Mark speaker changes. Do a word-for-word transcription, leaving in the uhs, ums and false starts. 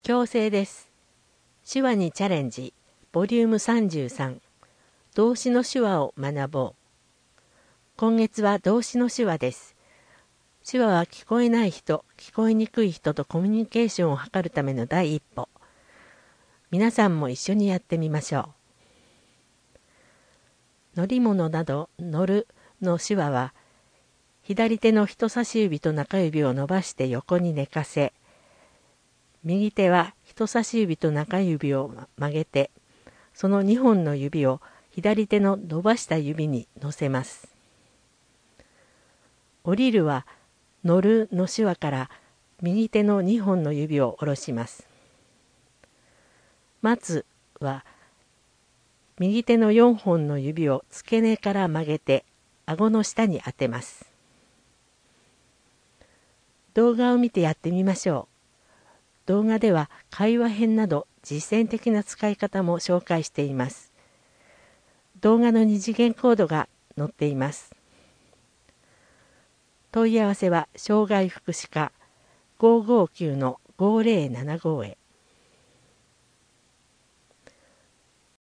Speaker 1: 強制です。手話にチャレンジ、ボリュームさんじゅうさん、動詞の手話を学ぼう。今月は動詞の手話です。手話は聞こえない人、聞こえにくい人とコミュニケーションを図るための第一歩。皆さんも一緒にやってみましょう。乗り物など乗るの手話は、左手の人差し指と中指を伸ばして横に寝かせ、右手は人差し指と中指を曲げて、そのにほんの指を左手の伸ばした指に乗せます。降りるは乗るの手話から右手のにほんの指を下ろします。待つは右手のよんほんの指を付け根から曲げて顎の下に当てます。動画を見てやってみましょう。動画では会話編など実践的な使い方も紹介しています。動画の二次元コードが載っています。問い合わせは障害福祉課 ごーごーきゅうのごーぜろななご へ。